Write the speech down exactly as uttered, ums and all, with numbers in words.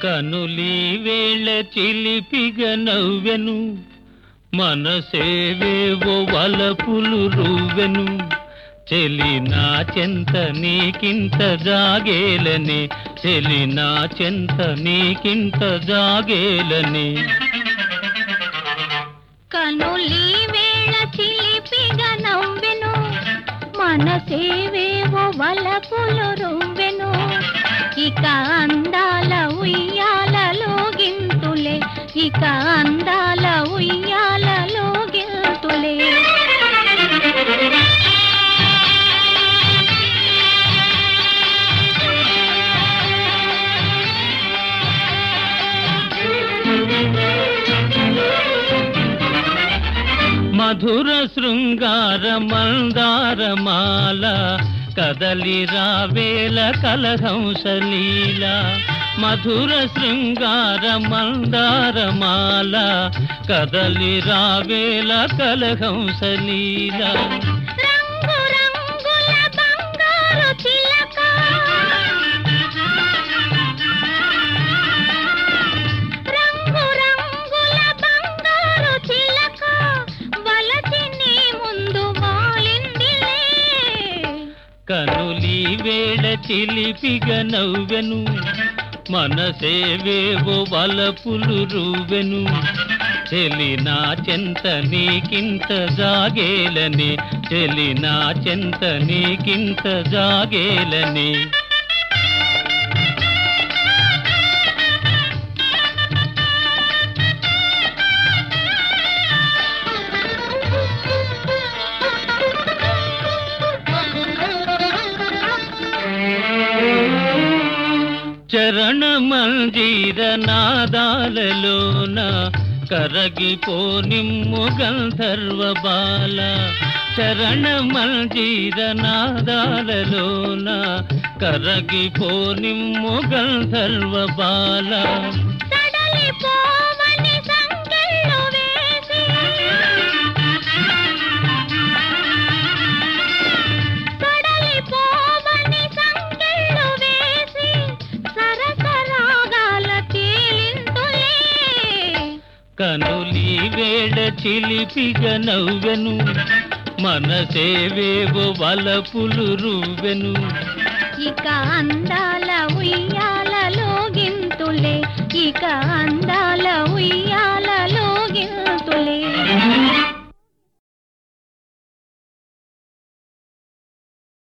కనులీ వేళ చిలిపిగ నవ్వెను, మనసేవేవో వలపులు రువ్వెను. చెలి నా చెంత నీకింత జాగేలని, చెలి నా చెంత నీకింత జాగేలని. కనులీ వేళ చిలిపిగ నవ్వెను, మనసేవేవో వలపులు రువ్వెను. ఇక అందాల ఉయ్యాలలో గింతులే, ఇక అందాల ఉయ్యాలలో గింతులే. మధుర శృంగార మందారమాల కదలి రావేల కలహంసలీల. మధుర శృంగార మందారమాల కదలి రావేల కలహంసలీల. రంగు రంగుల బంగారు చిలక, రంగు రంగుల బంగారు చిలక వలచి నీ ముందు వాలిందిలే. కనులీ వేళ చిలిపిగ నవ్వెను, మనసేవేవో వలపులు రువ్వెను. చెలి నా చెంత నీకింత జాగేలని, చెలి నా చెంత నీకింత జాగేలని. చరణ మంజీర నాదాలలోన కరగిపోనిమ్ము గంధర్వ బాల. చరణ మంజీర నాదాలలోన కరగిపోనిమ్ము గంధర్వ బాల. సడలిపోవని సంకెళ్ళు వేసి, సడలిపోవని సంకెళ్ళు వేసి సరసరాగాల తేలిందులే. కనులీ వేళ చిలిపిగ నవ్వెను, మనసేవేవో వలపులు రువ్వెను. ఇక అందాల ఉయ్యాలలో గింతులే, ఇక అందాల ఉయ్యాలలో